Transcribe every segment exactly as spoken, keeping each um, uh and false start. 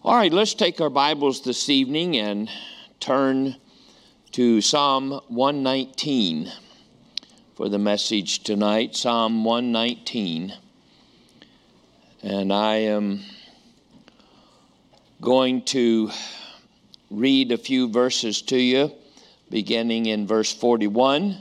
All right, let's take our Bibles this evening and turn to Psalm one nineteen for the message tonight. Psalm one nineteen. And I am going to read a few verses to you, beginning in verse forty-one.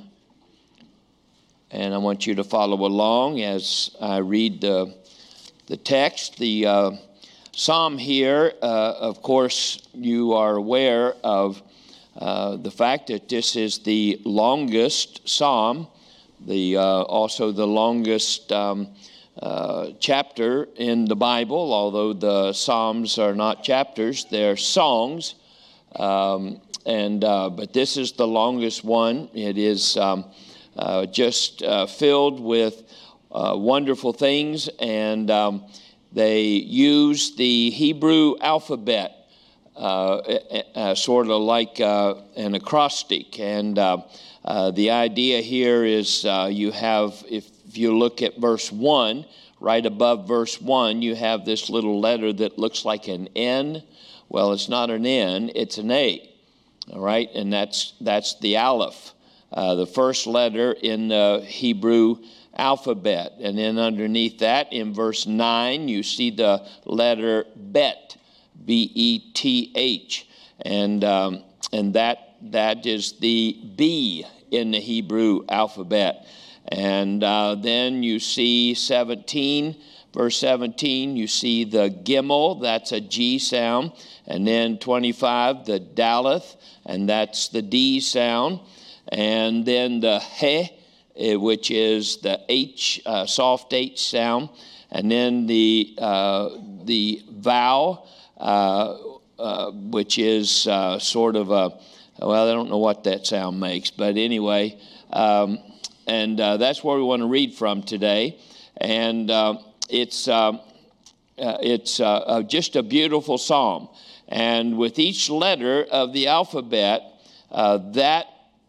And I want you to follow along as I read the, the text. The uh, Psalm here, uh, of course, you are aware of uh, the fact that this is the longest psalm, the uh, also the longest um, uh, chapter in the Bible, although the Psalms are not chapters, they're songs. Um, and uh, but this is the longest one. It is um, uh, just uh, filled with uh, wonderful things, and um, they use the Hebrew alphabet, uh, uh, sort of like uh, an acrostic. And uh, uh, the idea here is uh, you have, if you look at verse one, right above verse one, you have this little letter that looks like an N. Well, it's not an N, it's an A. All right, and that's that's the Aleph, uh, the first letter in the Hebrew alphabet. And then underneath that, in verse nine, you see the letter Bet, B E T H, and um, and that that is the B in the Hebrew alphabet. And uh, then you see seventeen, verse seventeen, you see the Gimel, that's a G sound, and then twenty-five, the Daleth, and that's the D sound, and then the He, which is the H, uh, soft H sound, and then the uh, the vowel, uh, uh, which is uh, sort of a, well, I don't know what that sound makes, but anyway, um, and uh, that's where we want to read from today, and uh, it's uh, uh, it's uh, uh, just a beautiful psalm, and with each letter of the alphabet, uh, that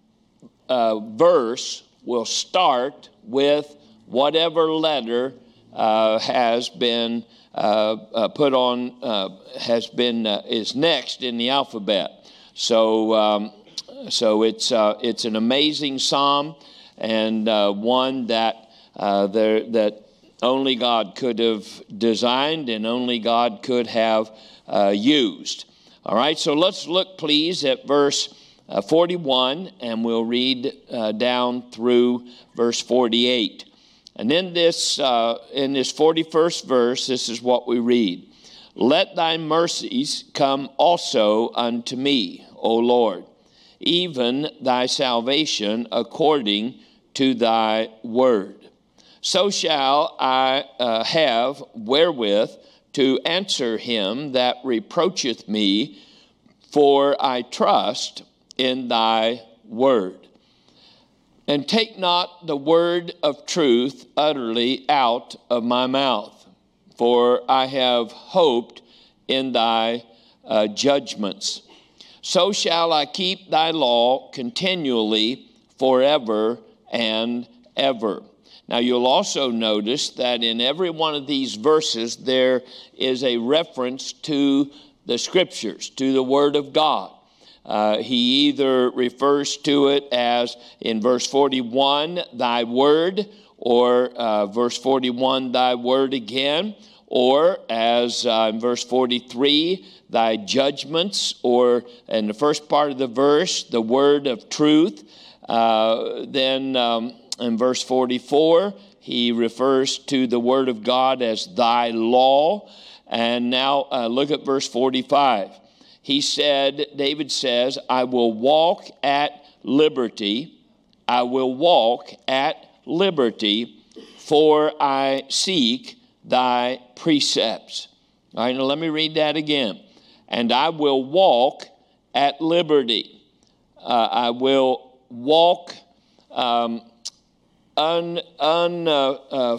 uh, verse will start with whatever letter uh, has been uh, uh, put on, uh, has been uh, is next in the alphabet. So, um, so it's uh, it's an amazing psalm, and uh, one that uh, there that only God could have designed and only God could have uh, used. All right, so let's look, please, at verse Uh, forty-one, and we'll read uh, down through verse forty-eight. And in this, uh, in this forty-first verse, this is what we read. Let thy mercies come also unto me, O Lord, even thy salvation according to thy word. So shall I uh, have wherewith to answer him that reproacheth me, for I trust in thy word. And take not the word of truth utterly out of my mouth, for I have hoped in thy uh, judgments. So shall I keep thy law continually forever and ever. Now you'll also notice that in every one of these verses there is a reference to the scriptures, to the word of God. Uh, he either refers to it as, in verse forty-one, thy word, or uh, verse forty-one, thy word again, or as uh, in verse forty-three, thy judgments, or in the first part of the verse, the word of truth. Uh, then um, in verse forty-four, he refers to the word of God as thy law. And now uh, look at verse forty-five. He said, David says, I will walk at liberty. I will walk at liberty, for I seek thy precepts. All right, now let me read that again. And I will walk at liberty. Uh, I will walk um, un, un, uh, uh,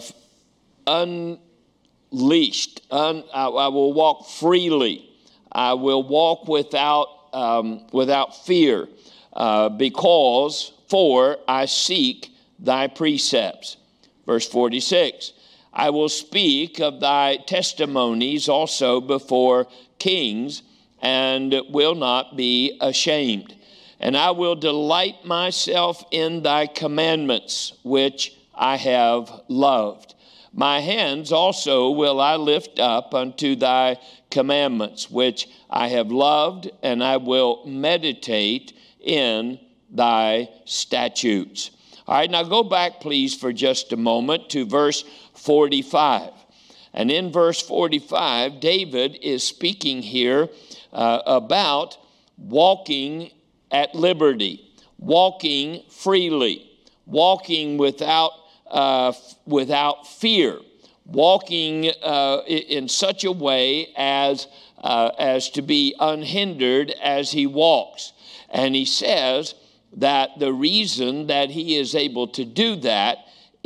unleashed. Un, I, I will walk freely. I will walk without um, without fear, uh, because for I seek thy precepts. Verse forty-six, I will speak of thy testimonies also before kings and will not be ashamed. And I will delight myself in thy commandments, which I have loved. My hands also will I lift up unto thy commandments, which I have loved, and I will meditate in thy statutes. All right, now go back, please, for just a moment to verse forty-five. And in verse forty-five, David is speaking here uh, about walking at liberty, walking freely, walking without uh, without fear, walking uh, in such a way as uh, as to be unhindered as he walks. And he says that the reason that he is able to do that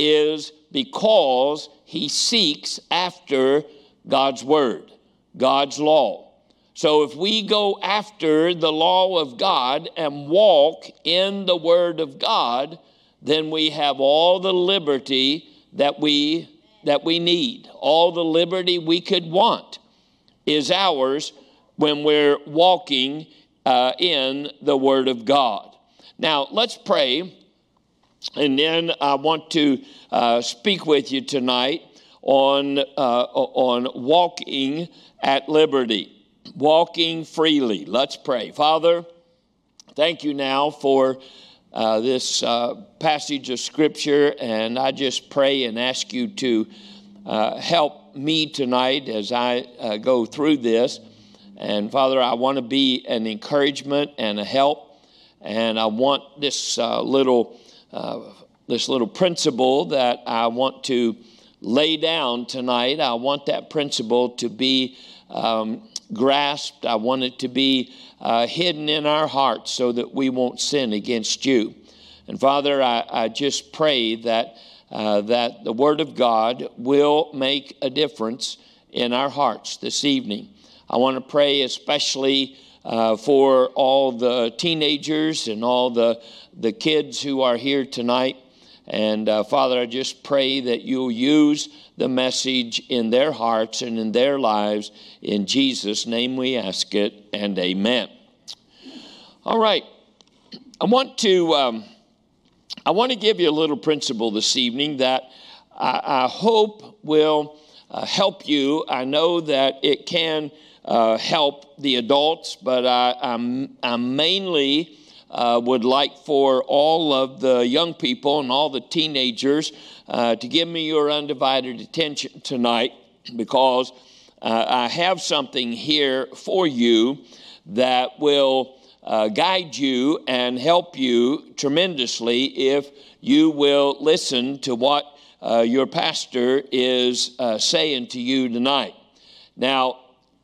is because he seeks after God's word, God's law. So if we go after the law of God and walk in the word of God, then we have all the liberty that we that we need. All the liberty we could want is ours when we're walking uh, in the word of God. Now, let's pray, and then I want to uh, speak with you tonight on uh, on walking at liberty, walking freely. Let's pray. Father, thank you now for uh, this uh, passage of Scripture, and I just pray and ask you to uh, help me tonight as I uh, go through this. And Father, I want to be an encouragement and a help, and I want this uh, little uh, this little principle that I want to lay down tonight. I want that principle to be um, grasped. I want it to be uh, hidden in our hearts so that we won't sin against you. And Father, I, I just pray that uh, that the Word of God will make a difference in our hearts this evening. I want to pray especially uh, for all the teenagers and all the the kids who are here tonight. And uh, Father, I just pray that you'll use the message in their hearts and in their lives. In Jesus' name we ask it, and amen. All right. I want to um, I want to give you a little principle this evening that I, I hope will uh, help you. I know that it can uh, help the adults, but I, I'm, I'm mainly Uh, would like for all of the young people and all the teenagers uh, to give me your undivided attention tonight, because uh, I have something here for you that will uh, guide you and help you tremendously if you will listen to what uh, your pastor is uh, saying to you tonight. Now,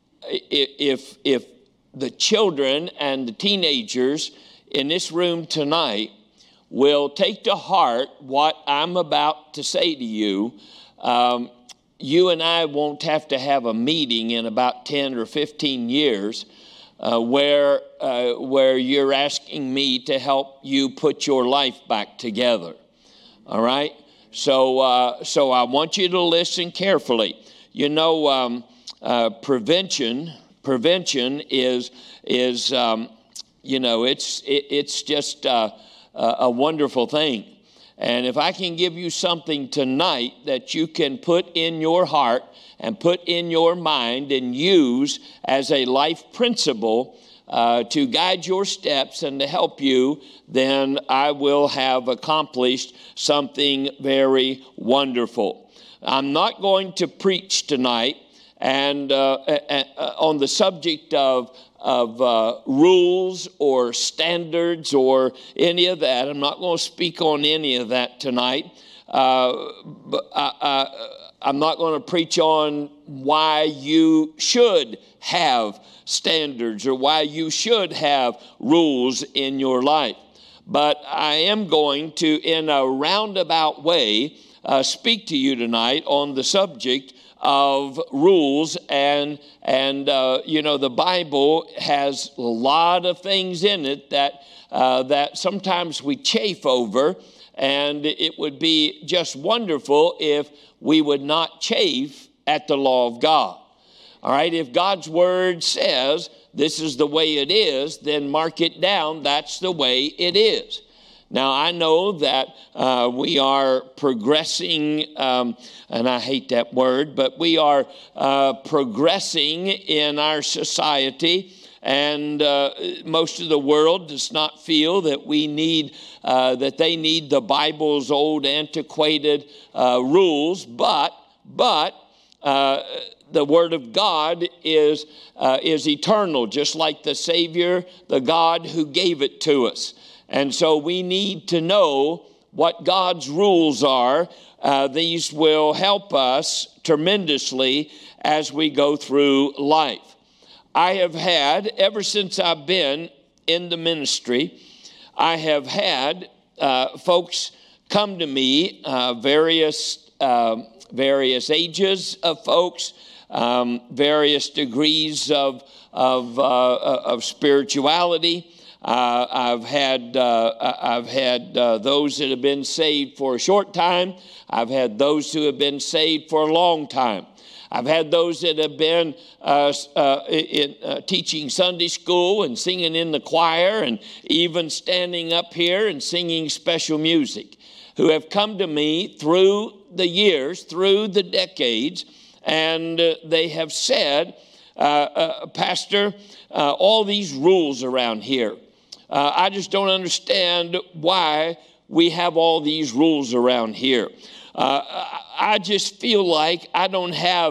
if if the children and the teenagers in this room tonight will take to heart what I'm about to say to you, um, you and I won't have to have a meeting in about ten or fifteen years uh, where uh, where you're asking me to help you put your life back together. All right? So, uh, so I want you to listen carefully. You know, um, uh, prevention prevention is is um, You know, it's it, it's just uh, a wonderful thing. And if I can give you something tonight that you can put in your heart and put in your mind and use as a life principle uh, to guide your steps and to help you, then I will have accomplished something very wonderful. I'm not going to preach tonight and uh, uh, on the subject of of uh, rules or standards or any of that. I'm not going to speak on any of that tonight. Uh, but I, I, I'm not going to preach on why you should have standards or why you should have rules in your life. But I am going to, in a roundabout way, uh, speak to you tonight on the subject of rules, and and uh, you know, the Bible has a lot of things in it that uh, that sometimes we chafe over, and it would be just wonderful if we would not chafe at the law of God. All right, if God's word says this is the way it is, then mark it down. That's the way it is. Now, I know that uh, we are progressing, um, and I hate that word, but we are uh, progressing in our society, and uh, most of the world does not feel that we need, uh, that they need the Bible's old antiquated uh, rules, but, but, uh, the Word of God is, uh, is eternal, just like the Savior, the God who gave it to us. And so we need to know what God's rules are. Uh, these will help us tremendously as we go through life. I have had, ever since I've been in the ministry, I have had uh, folks come to me, uh, various, uh, various ages of folks, um, various degrees of, of, uh, of spirituality. Uh, I've had uh, I've had uh, those that have been saved for a short time. I've had those who have been saved for a long time. I've had those that have been uh, uh, in, uh, teaching Sunday school and singing in the choir and even standing up here and singing special music, who have come to me through the years, through the decades, and uh, they have said, uh, uh, Pastor, uh, all these rules around here, Uh, I just don't understand why we have all these rules around here. Uh, I just feel like I don't have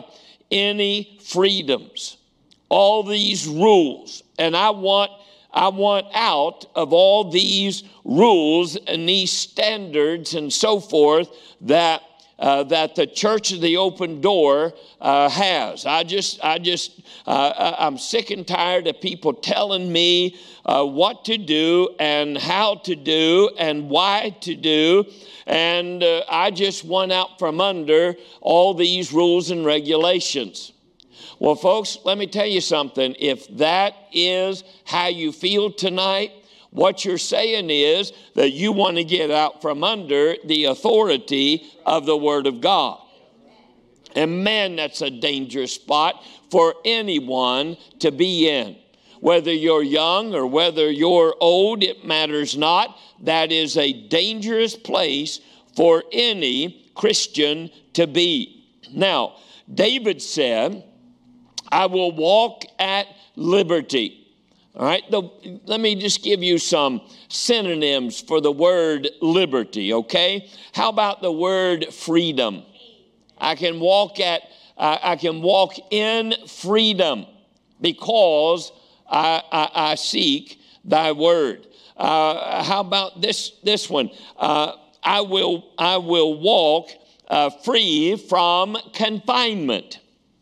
any freedoms. All these rules, and I want I want out of all these rules and these standards and so forth that uh, that the Church of the Open Door uh, has. I just I just uh, I'm sick and tired of people telling me Uh, what to do and how to do and why to do. And uh, I just want out from under all these rules and regulations. Well, folks, let me tell you something. If that is how you feel tonight, what you're saying is that you want to get out from under the authority of the Word of God. And man, that's a dangerous spot for anyone to be in. Whether you're young or whether you're old, it matters not. That is a dangerous place for any Christian to be. Now, David said, I will walk at liberty. All right, the, let me just give you some synonyms for the word liberty, okay? How about the word freedom? I can walk at, uh, I can walk in freedom because I, I, I seek thy word. Uh, how about this, this one? Uh, I will, I will walk uh, free from confinement.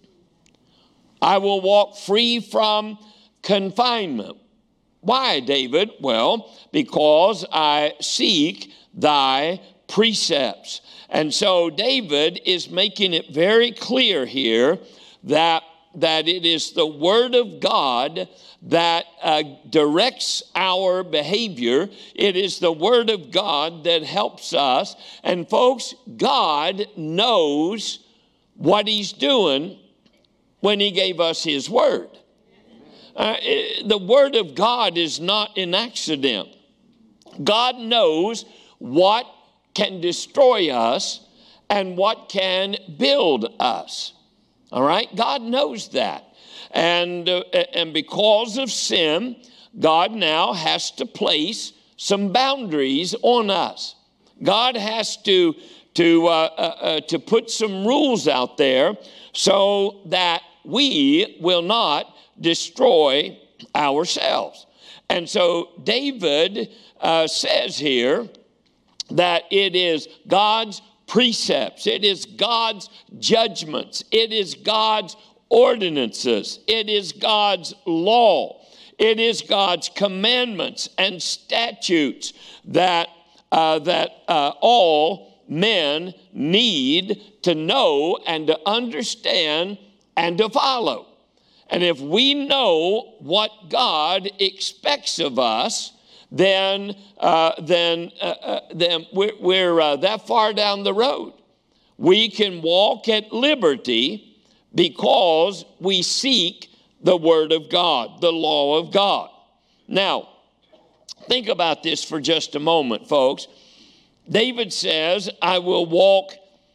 I will walk free from confinement. Why, David? Well, because I seek thy precepts. And so David is making it very clear here that that it is the Word of God that uh, directs our behavior. It is the Word of God that helps us. And folks, God knows what He's doing when He gave us His Word. Uh, it, the Word of God is not an accident. God knows what can destroy us and what can build us. All right? God knows that. And, uh, and because of sin, God now has to place some boundaries on us. God has to, to, uh, uh, uh, to put some rules out there so that we will not destroy ourselves. And so David uh, says here that it is God's precepts, it is God's judgments, it is God's ordinances, it is God's law, it is God's commandments and statutes that uh, that uh, all men need to know and to understand and to follow. And if we know what God expects of us, then uh, then uh, uh, then we're, we're uh, that far down the road. We can walk at liberty because we seek the Word of God, the law of God. Now, think about this for just a moment, folks. David says, I will walk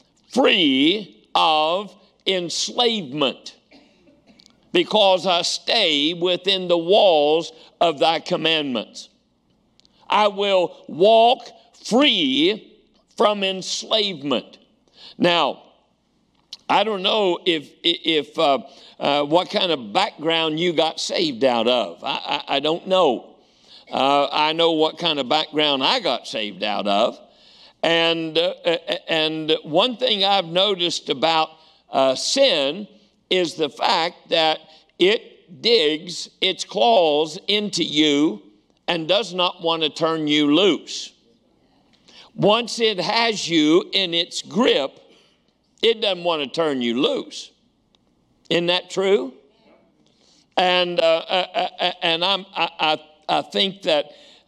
free of enslavement because I stay within the walls of thy commandments. I will walk free from enslavement. Now, I don't know if if uh, uh, what kind of background you got saved out of. I, I, I don't know. Uh, I know what kind of background I got saved out of. And, uh, and one thing I've noticed about uh, sin is the fact that it digs its claws into you and does not want to turn you loose. Once it has you in its grip, it doesn't want to turn you loose. Isn't that true? And uh, uh, and I'm, I, I, I think that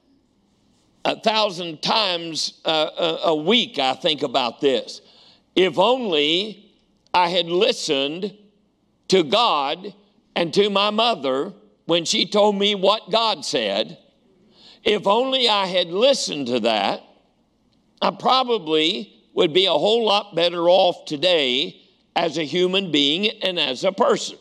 a thousand times uh, a week I think about this. If only I had listened to God and to my mother when she told me what God said. If only I had listened to that, I probably would be a whole lot better off today as a human being and as a person.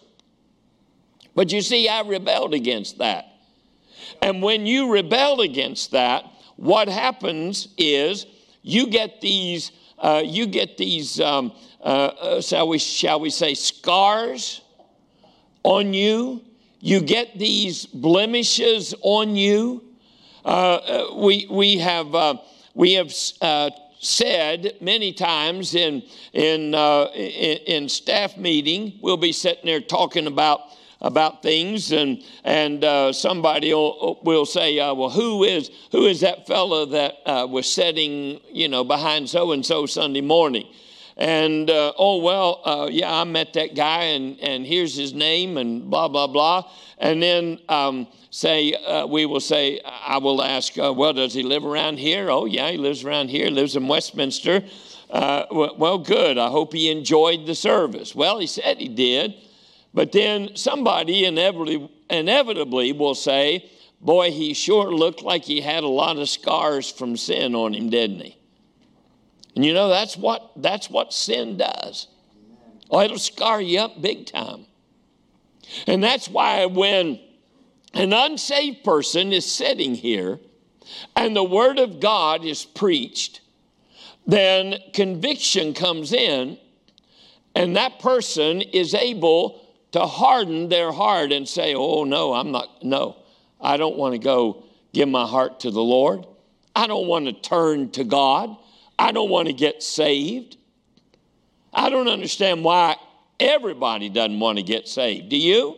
But you see, I rebelled against that. And when you rebel against that, what happens is you get these, uh, you get these, um, uh, uh, shall we, shall we say, scars on you. You get these blemishes on you. Uh, we we have uh, we have uh, said many times in in, uh, in in staff meeting, we'll be sitting there talking about. about things, and and uh, somebody will, will say, uh, well, who is who is that fellow that uh, was sitting, you know, behind so and so Sunday morning? And uh, oh well, uh, yeah, I met that guy, and and here's his name, and blah blah blah. And then um, say uh, we will say, I will ask, uh, well, does he live around here? Oh yeah, he lives around here. Lives in Westminster. Uh, well, good. I hope he enjoyed the service. Well, he said he did. But then somebody inevitably, inevitably will say, boy, he sure looked like he had a lot of scars from sin on him, didn't he? And you know, that's what, that's what sin does. Oh, it'll scar you up big time. And that's why when an unsaved person is sitting here and the Word of God is preached, then conviction comes in, and that person is able to harden their heart and say, oh, no, I'm not, no, I don't want to go give my heart to the Lord. I don't want to turn to God. I don't want to get saved. I don't understand why everybody doesn't want to get saved. Do you?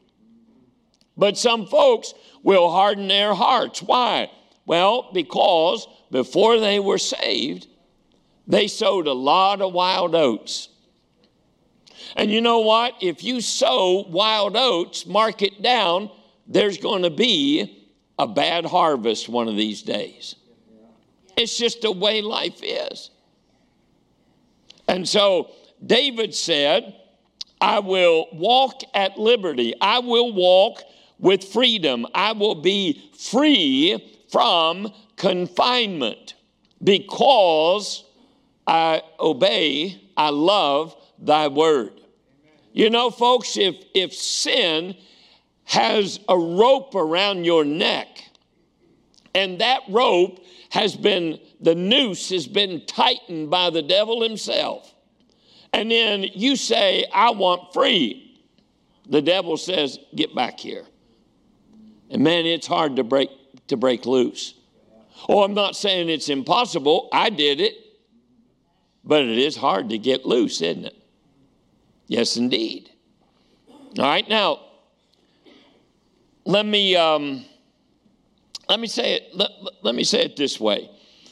But some folks will harden their hearts. Why? Well, because before they were saved, they sowed a lot of wild oats. And you know what? If you sow wild oats, mark it down, there's going to be a bad harvest one of these days. It's just the way life is. And so David said, I will walk at liberty. I will walk with freedom. I will be free from confinement because I obey, I love thy word. You know, folks, if, if sin has a rope around your neck, and that rope has been, the noose has been tightened by the devil himself, and then you say, I want free, the devil says, get back here. And man, it's hard to break, to break loose. Oh, I'm not saying it's impossible. I did it. But it is hard to get loose, isn't it? Yes, indeed. All right, now, let me um, let me say it. Let, let me say it this way.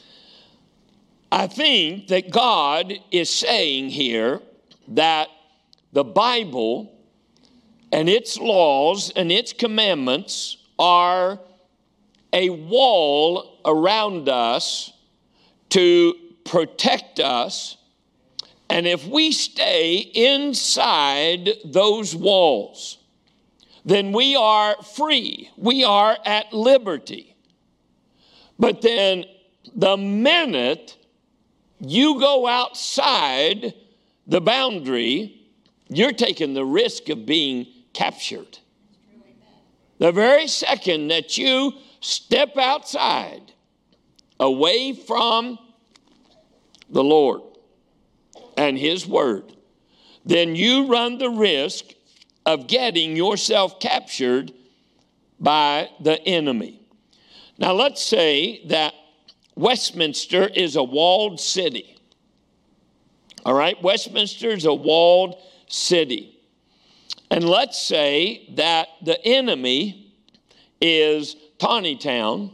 I think that God is saying here that the Bible and its laws and its commandments are a wall around us to protect us And if we stay inside those walls, then we are free. We are at liberty. But then the minute you go outside the boundary, you're taking the risk of being captured. The very second that you step outside, away from the Lord and His Word, then you run the risk of getting yourself captured by the enemy. Now, let's say that Westminster is a walled city. All right, Westminster is a walled city. And let's say that the enemy is Tawny Town.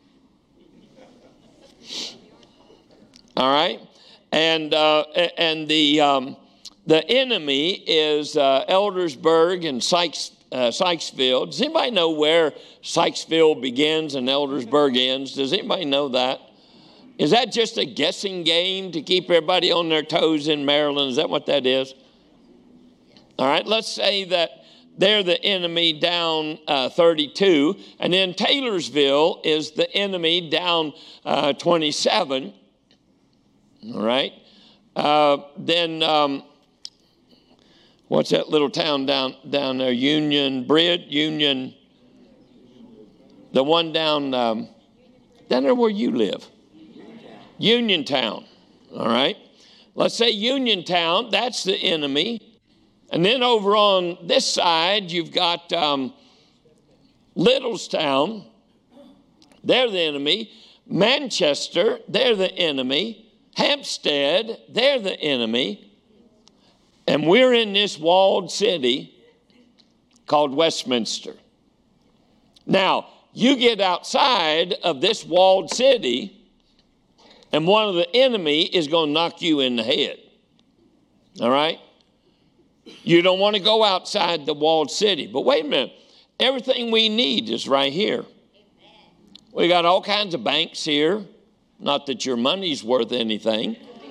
All right, and uh, and the um, the enemy is uh, Eldersburg and Sykes uh, Sykesville. Does anybody know where Sykesville begins and Eldersburg ends? Does anybody know that? Is that just a guessing game to keep everybody on their toes in Maryland? Is that what that is? All right, let's say that they're the enemy down uh, thirty-two, and then Taylorsville is the enemy down uh, twenty-seven. All right. Uh, then um, what's that little town down down there? Union Bridge, Union. The one down um, down there where you live. Uniontown. All right. Let's say Uniontown. That's the enemy. And then over on this side, you've got um, Littlestown. They're the enemy. Manchester. They're the enemy. Hampstead, they're the enemy, and we're in this walled city called Westminster. Now, you get outside of this walled city, and one of the enemy is going to knock you in the head. All right? You don't want to go outside the walled city. But wait a minute. Everything we need is right here. We got all kinds of banks here. Not that your money's worth anything.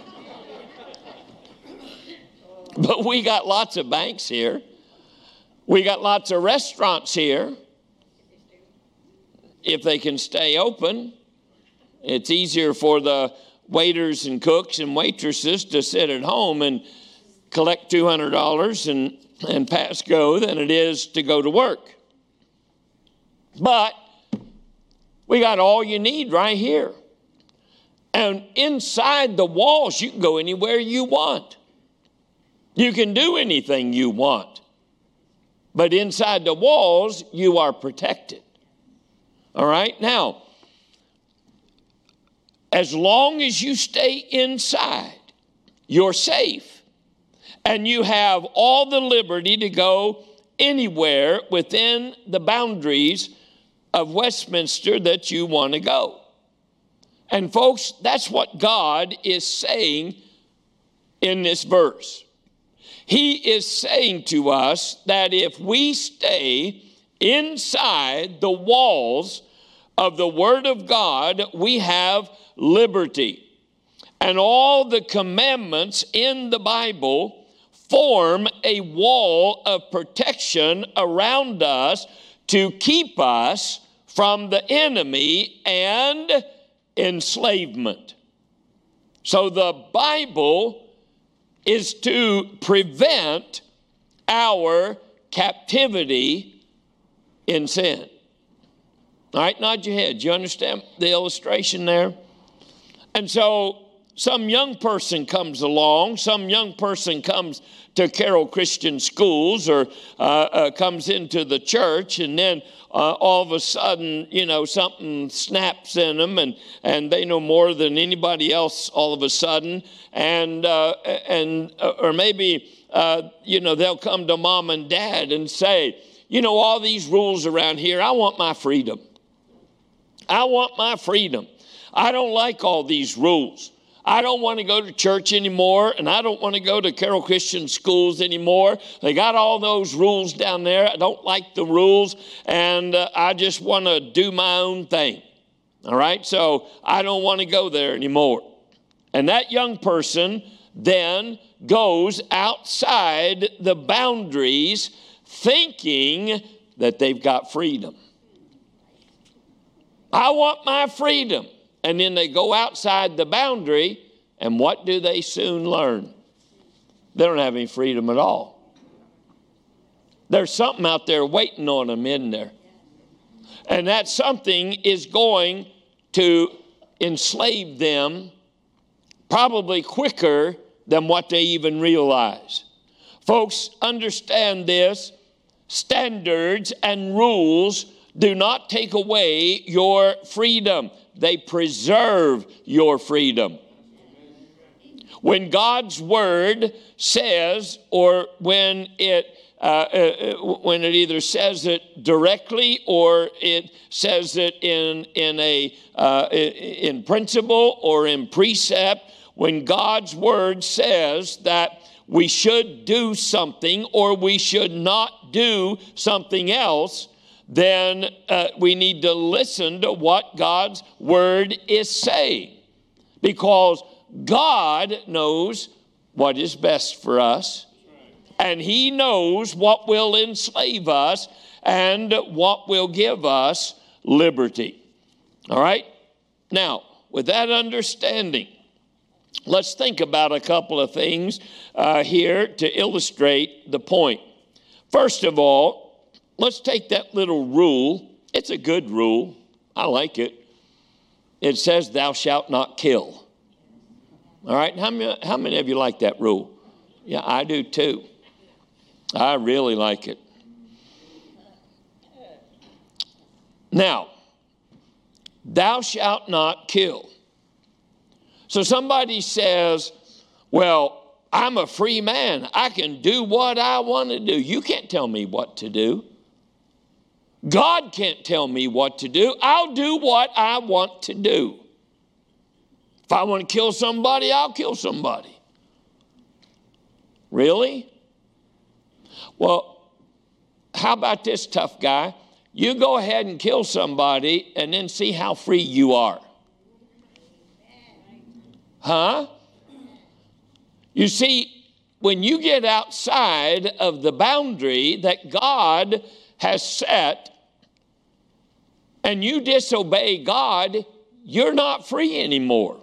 But we got lots of banks here. We got lots of restaurants here. If they can stay open, it's easier for the waiters and cooks and waitresses to sit at home and collect two hundred dollars and, and pass go than it is to go to work. But we got all you need right here. And inside the walls, you can go anywhere you want. You can do anything you want. But inside the walls, you are protected. All right? Now, as long as you stay inside, you're safe. And you have all the liberty to go anywhere within the boundaries of Westminster that you want to go. And folks, that's what God is saying in this verse. He is saying to us that if we stay inside the walls of the Word of God, we have liberty. And all the commandments in the Bible form a wall of protection around us to keep us from the enemy and enslavement. So the Bible is to prevent our captivity in sin. All right, nod your head. You understand the illustration there? And so some young person comes along, some young person comes to Carroll Christian Schools or uh, uh, comes into the church, and then uh, all of a sudden, you know, something snaps in them, and, and they know more than anybody else all of a sudden, and uh, and uh, or maybe uh, you know, they'll come to mom and dad and say, you know, all these rules around here, I want my freedom. I want my freedom. I don't like all these rules. I don't want to go to church anymore, and I don't want to go to Carroll Christian Schools anymore. They got all those rules down there. I don't like the rules, and uh, I just want to do my own thing. All right? So I don't want to go there anymore. And that young person then goes outside the boundaries thinking that they've got freedom. I want my freedom. And then they go outside the boundary, and what do they soon learn? They don't have any freedom at all. There's something out there waiting on them, isn't there? And that something is going to enslave them probably quicker than what they even realize. Folks, understand this. Standards and rules do not take away your freedom. They preserve your freedom. When God's word says, or when it uh, uh, when it either says it directly or it says it in in a uh, in principle or in precept, when God's word says that we should do something or we should not do something else, then uh, we need to listen to what God's word is saying, because God knows what is best for us, and he knows what will enslave us and what will give us liberty. All right? Now, with that understanding, let's think about a couple of things uh, here to illustrate the point. First of all, let's take that little rule. It's a good rule. I like it. It says, thou shalt not kill. All right, how many, how many of you like that rule? Yeah, I do too. I really like it. Now, thou shalt not kill. So somebody says, well, I'm a free man. I can do what I want to do. You can't tell me what to do. God can't tell me what to do. I'll do what I want to do. If I want to kill somebody, I'll kill somebody. Really? Well, how about this, tough guy? You go ahead and kill somebody and then see how free you are. Huh? You see, when you get outside of the boundary that God has set and you disobey God, you're not free anymore.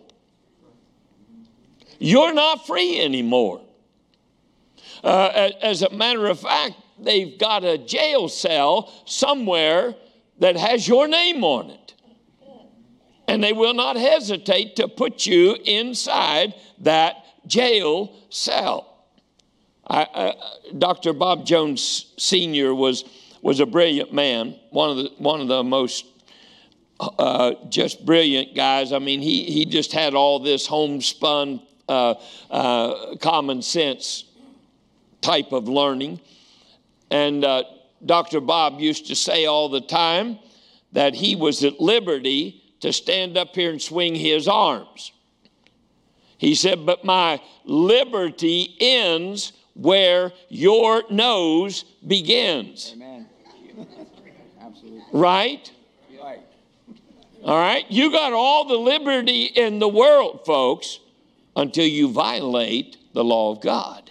You're not free anymore. Uh, as a matter of fact, they've got a jail cell somewhere that has your name on it. And they will not hesitate to put you inside that jail cell. I, uh, Doctor Bob Jones Senior was was a brilliant man, one of the one of the most uh, just brilliant guys. I mean, he he just had all this homespun uh, uh, common sense type of learning. And uh, Doctor Bob used to say all the time that he was at liberty to stand up here and swing his arms. He said, but my liberty ends where your nose begins. Amen. Absolutely. Right? Right. All right? You got all the liberty in the world, folks, until you violate the law of God.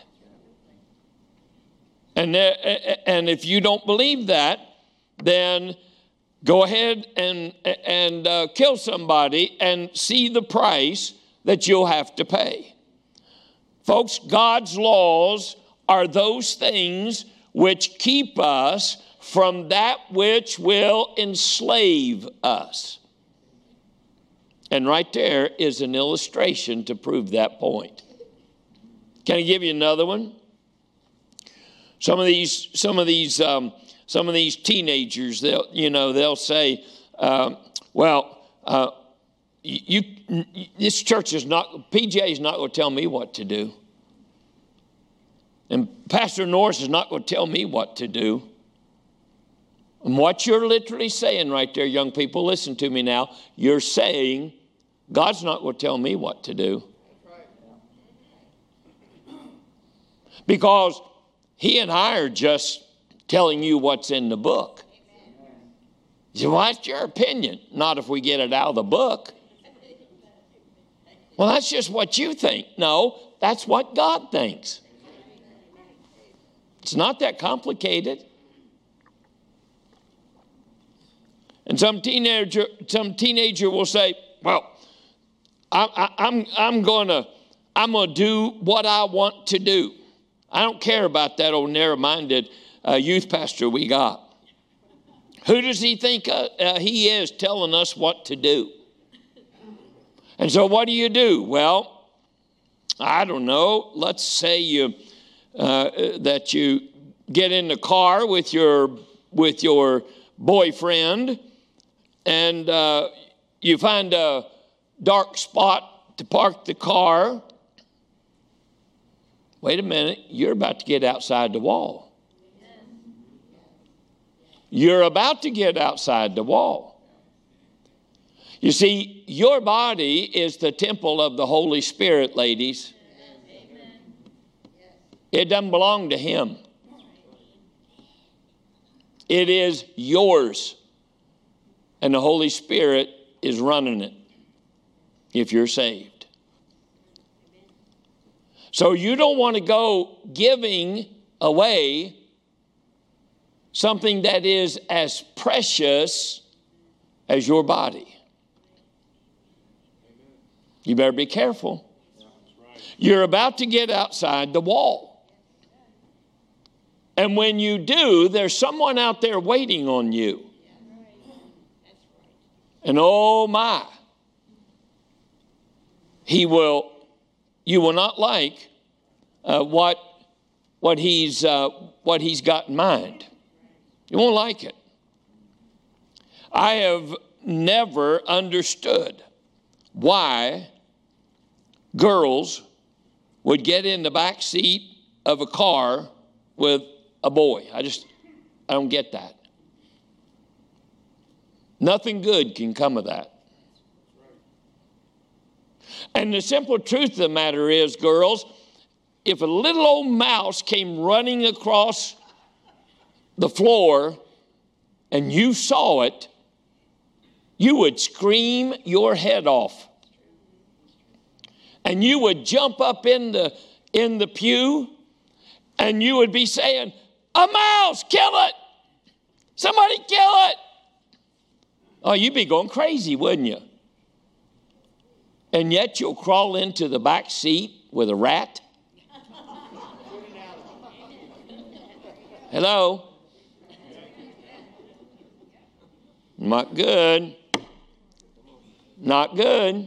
And, there, and if you don't believe that, then go ahead and, and uh, kill somebody and see the price that you'll have to pay. Folks, God's laws are those things which keep us from that which will enslave us. And right there is an illustration to prove that point. Can I give you another one? Some of these, some of these, um, some of these teenagers, they'll, you know, they'll say, um, "Well, uh, you, you, this church is not, P J is not going to tell me what to do, and Pastor Norris is not going to tell me what to do." And what you're literally saying right there, young people, listen to me now. You're saying, God's not going to tell me what to do, because He and I are just telling you what's in the book. You say, well, that's your opinion. Not if we get it out of the book. Well, that's just what you think. No, that's what God thinks. It's not that complicated. And some teenager, some teenager will say, well, I, I, I'm, I'm going to I'm gonna do what I want to do. I don't care about that old narrow-minded uh, youth pastor we got. Who does he think uh, uh, he is telling us what to do? And so what do you do? Well, I don't know. Let's say you uh, that you get in the car with your with your boyfriend, and uh, you find a dark spot to park the car. Wait a minute, you're about to get outside the wall. You're about to get outside the wall. You see, your body is the temple of the Holy Spirit, ladies. It doesn't belong to him. It is yours. And the Holy Spirit is running it if you're saved. So you don't want to go giving away something that is as precious as your body. You better be careful. You're about to get outside the wall. And when you do, there's someone out there waiting on you. And oh my, he will, you will not like uh, what, what, he's, uh, what he's got in mind. You won't like it. I have never understood why girls would get in the back seat of a car with a boy. I just, I don't get that. Nothing good can come of that. And the simple truth of the matter is, girls, if a little old mouse came running across the floor and you saw it, you would scream your head off. And you would jump up in the, in the pew and you would be saying, a mouse, kill it. Somebody kill it. Oh, you'd be going crazy, wouldn't you? And yet you'll crawl into the back seat with a rat. Hello? Not good. Not good.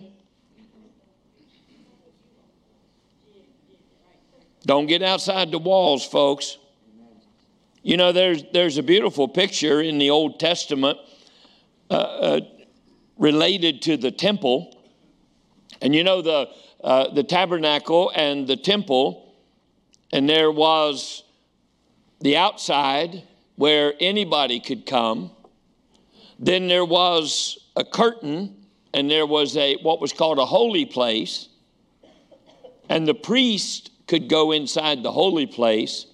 Don't get outside the walls, folks. You know, there's there's a beautiful picture in the Old Testament uh, uh, related to the temple. And you know, the uh, the tabernacle and the temple, and there was the outside where anybody could come. Then there was a curtain, and there was a what was called a holy place, and the priest could go inside the holy place.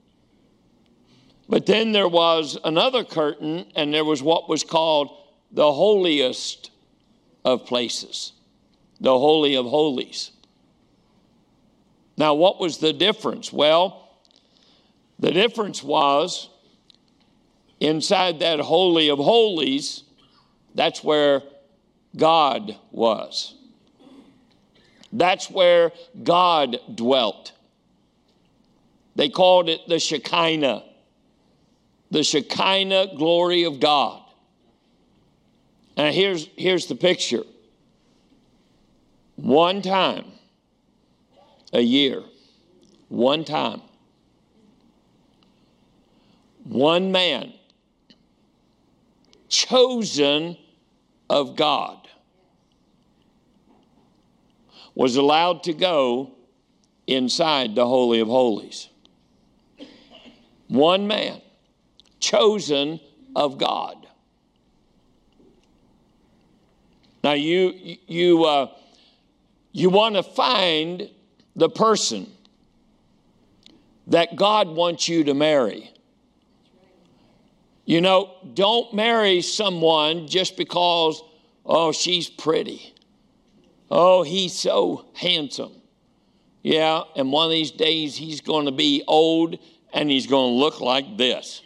But then there was another curtain, and there was what was called the holiest of places, the Holy of Holies. Now, what was the difference? Well, the difference was inside that Holy of Holies, that's where God was. That's where God dwelt. They called it the Shekinah, the Shekinah glory of God. And here's, here's the picture. One time a year, one time, one man chosen of God was allowed to go inside the Holy of Holies. One man, chosen of God. Now you you uh, you want to find the person that God wants you to marry. You know, don't marry someone just because, oh, she's pretty. Oh, he's so handsome. Yeah, and one of these days he's going to be old and he's going to look like this.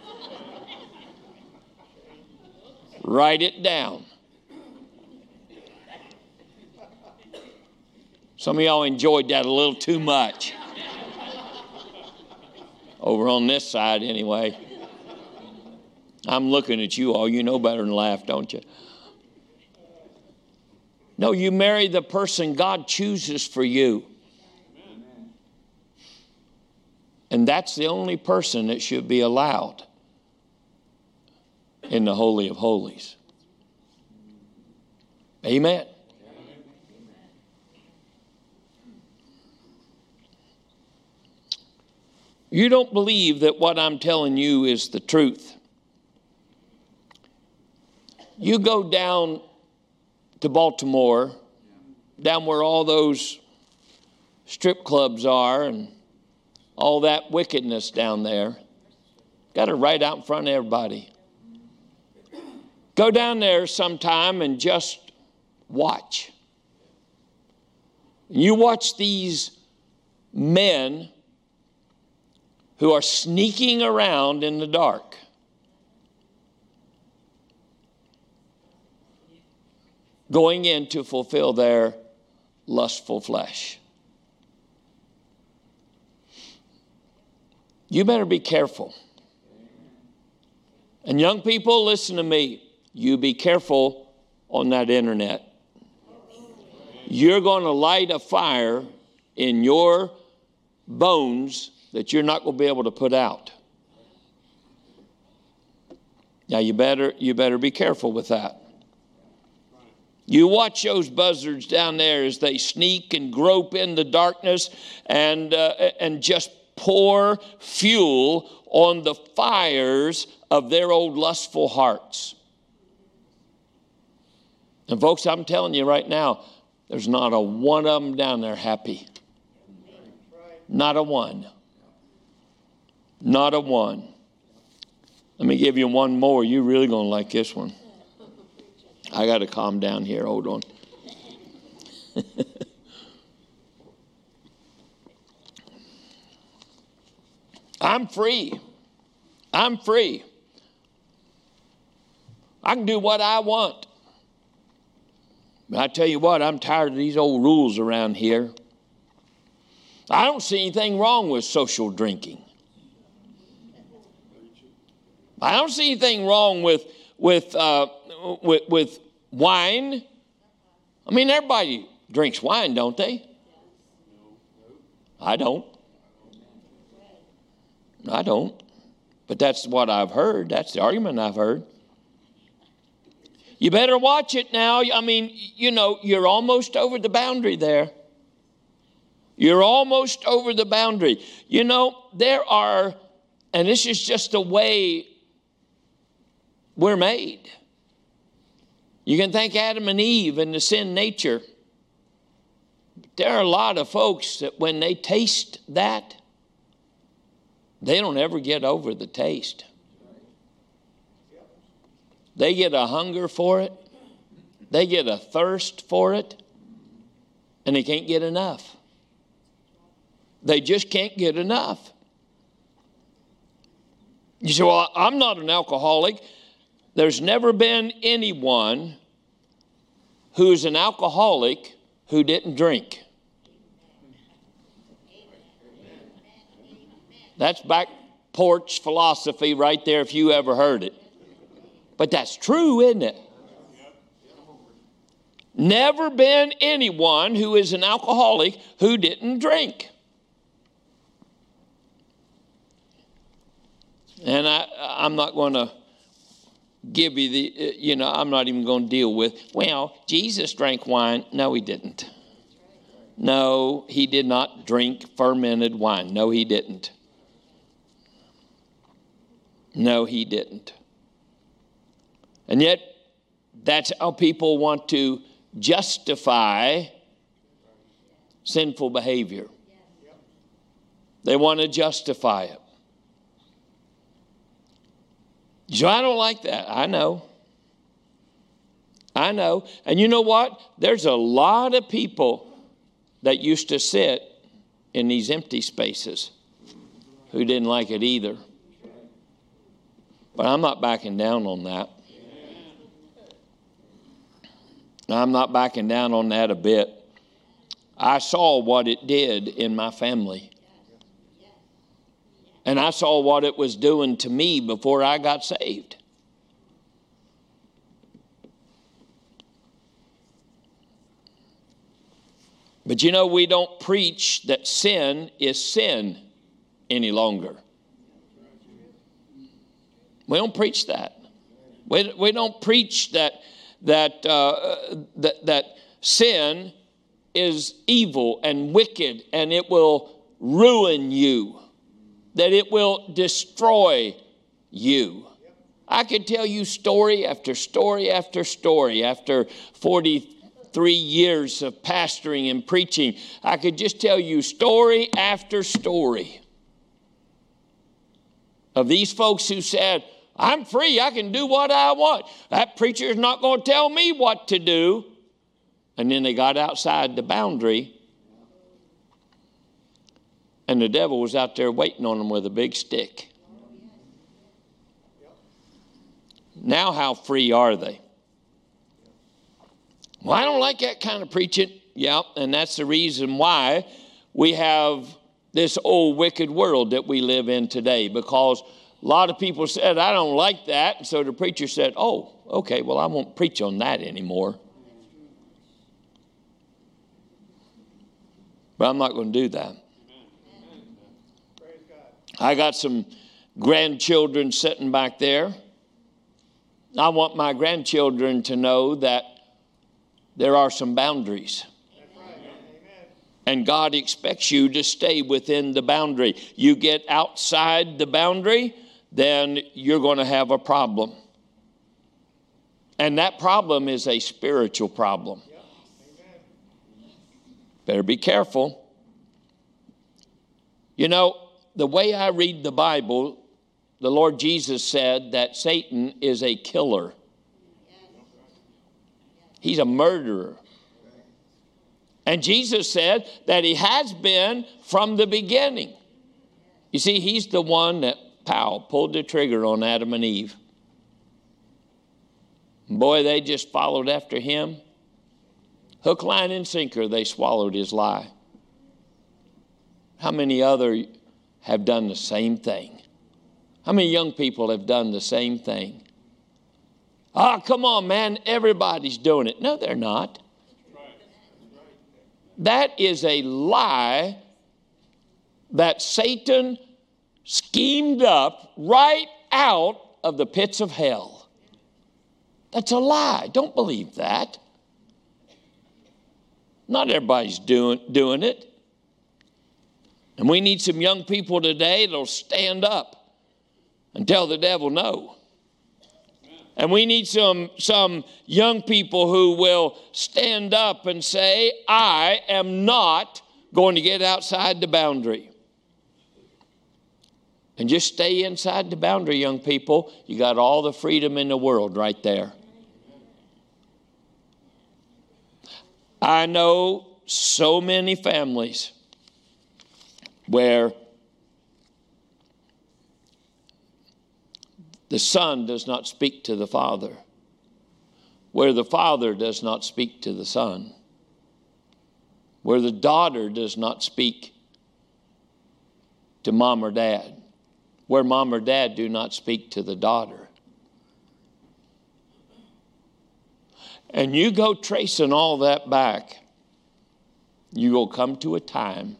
Write it down. Some of y'all enjoyed that a little too much. Over on this side, anyway. I'm looking at you all. You know better than laugh, don't you? No, you marry the person God chooses for you. And that's the only person that should be allowed in the Holy of Holies. Amen. You don't believe that what I'm telling you is the truth. You go down to Baltimore, down where all those strip clubs are and all that wickedness down there. Got it right out in front of everybody. Go down there sometime and just watch. You watch these men who are sneaking around in the dark. Going in to fulfill their lustful flesh. You better be careful. And young people, listen to me. You be careful on that internet. You're going to light a fire in your bones that you're not going to be able to put out. Now you better you better be careful with that. You watch those buzzards down there as they sneak and grope in the darkness and uh, and just pour fuel on the fires of their old lustful hearts. And folks, I'm telling you right now, there's not a one of them down there happy. Not a one. Not a one. Let me give you one more. You're really going to like this one. I got to calm down here. Hold on. I'm free. I'm free. I can do what I want. But I tell you what, I'm tired of these old rules around here. I don't see anything wrong with social drinking. I don't see anything wrong with with uh, with, with wine. I mean, everybody drinks wine, don't they? I don't. I don't. But that's what I've heard. That's the argument I've heard. You better watch it now. I mean, you know, you're almost over the boundary there. You're almost over the boundary. You know, there are, and this is just the way we're made. You can thank Adam and Eve and the sin nature. But there are a lot of folks that when they taste that, they don't ever get over the taste. They get a hunger for it. They get a thirst for it. And they can't get enough. They just can't get enough. You say, well, I'm not an alcoholic. There's never been anyone who's an alcoholic who didn't drink. That's back porch philosophy right there if you ever heard it. But that's true, isn't it? Never been anyone who is an alcoholic who didn't drink. And I, I'm not going to give you the, you know, I'm not even going to deal with, well, Jesus drank wine. No, he didn't. No, he did not drink fermented wine. No, he didn't. No, he didn't. And yet, that's how people want to justify sinful behavior. They want to justify it. So I don't like that. I know. I know. And you know what? There's a lot of people that used to sit in these empty spaces who didn't like it either. But I'm not backing down on that. I'm not backing down on that a bit. I saw what it did in my family. And I saw what it was doing to me before I got saved. But you know, we don't preach that sin is sin any longer. We don't preach that. We, we don't preach that that, uh, that that sin is evil and wicked and it will ruin you, that it will destroy you. I could tell you story after story after story after forty-three years of pastoring and preaching. I could just tell you story after story of these folks who said, I'm free, I can do what I want. That preacher is not going to tell me what to do. And then they got outside the boundary, and the devil was out there waiting on them with a big stick. Now how free are they? Well, I don't like that kind of preaching. Yeah, and that's the reason why we have this old wicked world that we live in today, because a lot of people said, I don't like that. And so the preacher said, oh, okay, well, I won't preach on that anymore. But I'm not going to do that. I got some grandchildren sitting back there. I want my grandchildren to know that there are some boundaries. And God expects you to stay within the boundary. You get outside the boundary, then you're going to have a problem. And that problem is a spiritual problem. Better be careful. You know, the way I read the Bible, the Lord Jesus said that Satan is a killer. He's a murderer. And Jesus said that he has been from the beginning. You see, he's the one that, pow, pulled the trigger on Adam and Eve. Boy, they just followed after him. Hook, line, and sinker, they swallowed his lie. How many other have done the same thing? How many young people have done the same thing? Oh, come on, man, everybody's doing it. No, they're not. That is a lie that Satan schemed up right out of the pits of hell. That's a lie. Don't believe that. Not everybody's doing, doing it. And we need some young people today that'll stand up and tell the devil no. And we need some, some young people who will stand up and say, I am not going to get outside the boundary. And just stay inside the boundary, young people. You got all the freedom in the world right there. I know so many families where the son does not speak to the father, where the father does not speak to the son, where the daughter does not speak to mom or dad, where mom or dad do not speak to the daughter. And you go tracing all that back, you will come to a time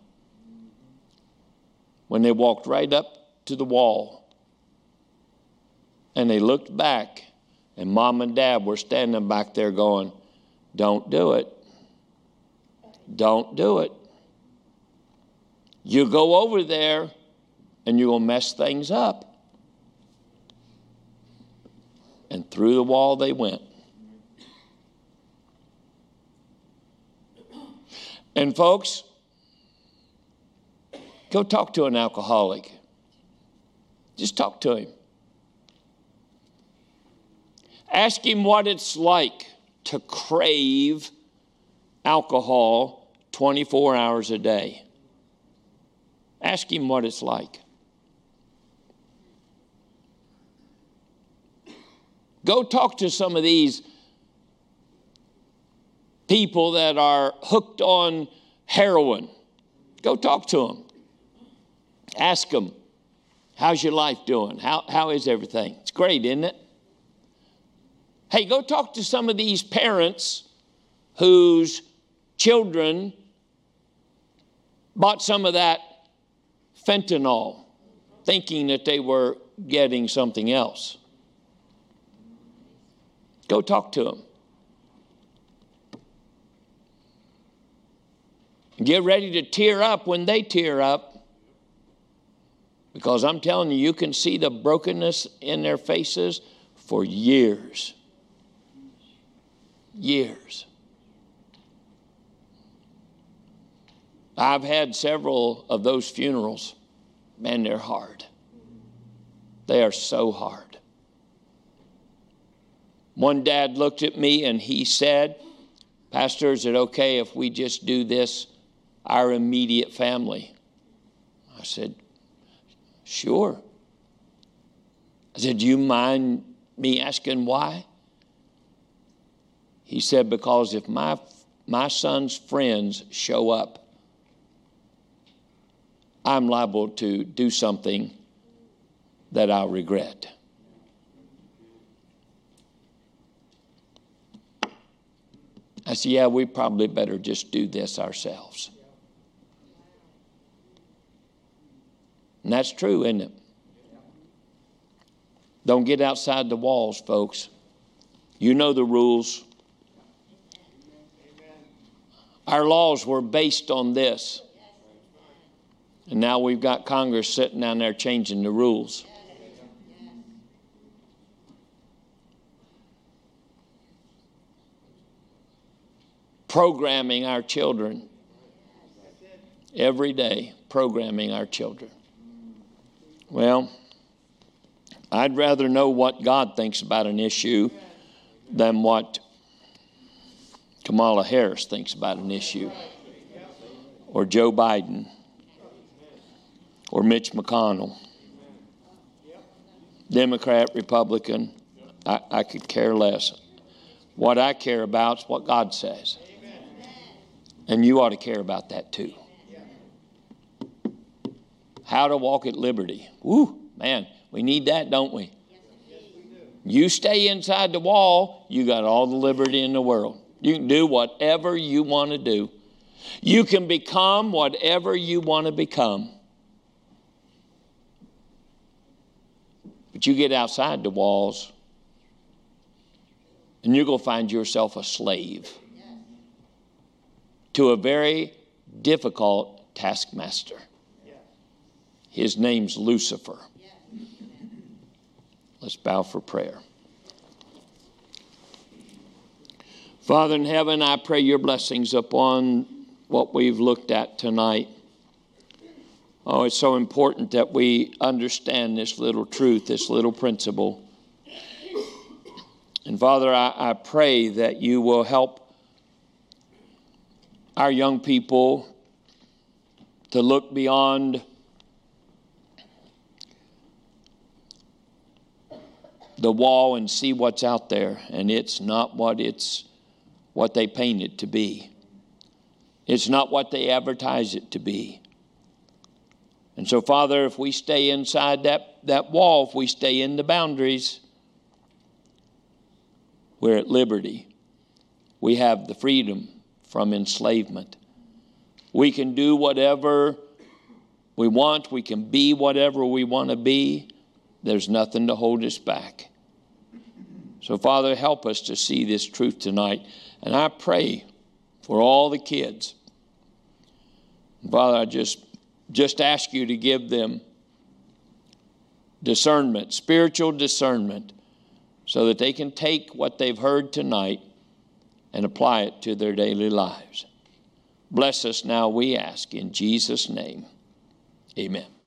when they walked right up to the wall and they looked back and mom and dad were standing back there going, don't do it. Don't do it. You go over there and you will mess things up. And through the wall they went. And folks, go talk to an alcoholic. Just talk to him. Ask him what it's like to crave alcohol twenty-four hours a day. Ask him what it's like. Go talk to some of these people that are hooked on heroin. Go talk to them. Ask them, how's your life doing? How, how is everything? It's great, isn't it? Hey, go talk to some of these parents whose children bought some of that fentanyl, thinking that they were getting something else. Go talk to them. Get ready to tear up when they tear up. Because I'm telling you, you can see the brokenness in their faces for years. Years. I've had several of those funerals. Man, they're hard. They are so hard. One dad looked at me and he said, Pastor, is it okay if we just do this, our immediate family? I said, sure. I said, do you mind me asking why? He said, because if my, my son's friends show up, I'm liable to do something that I'll regret. I said, yeah, we probably better just do this ourselves. And that's true, isn't it? Don't get outside the walls, folks. You know the rules. Our laws were based on this. And now we've got Congress sitting down there changing the rules. Programming our children every day, programming our children. Well, I'd rather know what God thinks about an issue than what Kamala Harris thinks about an issue, or Joe Biden, or Mitch McConnell. Democrat, Republican, I, I could care less. What I care about is what God says. And you ought to care about that too. How to walk at liberty. Woo, man, we need that, don't we? You stay inside the wall, you got all the liberty in the world. You can do whatever you want to do. You can become whatever you want to become. But you get outside the walls, and you're going to find yourself a slave to a very difficult taskmaster. His name's Lucifer. Let's bow for prayer. Father in heaven, I pray your blessings upon what we've looked at tonight. Oh, it's so important that we understand this little truth, this little principle. And Father, I, I pray that you will help our young people to look beyond the wall and see what's out there. And it's not what it's what they paint it to be. It's not what they advertise it to be. And so, Father, if we stay inside that, that wall, if we stay in the boundaries, we're at liberty. We have the freedom from enslavement. We can do whatever we want. We can be whatever we want to be. There's nothing to hold us back. So, Father, help us to see this truth tonight. And I pray for all the kids. Father, I just, just ask you to give them discernment, spiritual discernment, so that they can take what they've heard tonight and apply it to their daily lives. Bless us now, we ask, in Jesus' name. Amen.